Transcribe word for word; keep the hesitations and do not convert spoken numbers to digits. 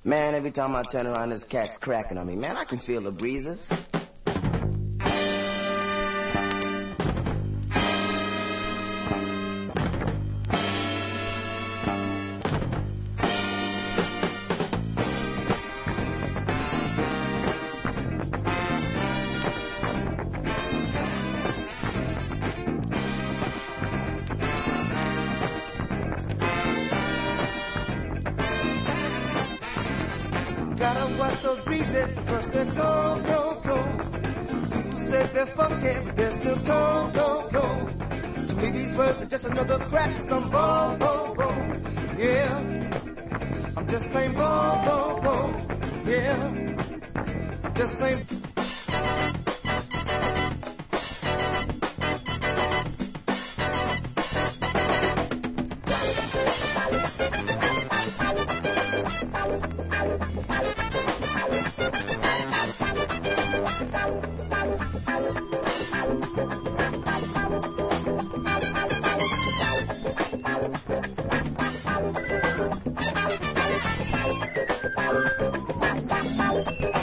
Man, every time I turn around, this cat's cracking on me. Man, I can feel the breezes. Gotta watch those breezes, cause they're cold, cold, cold. People say they're funky, but they're still cold, cold, cold. To me these words are just another crack, some ball, ball, ball. Yeah, I'm just plain ball, ball, ball. Yeah, I'm just plain. Thank you.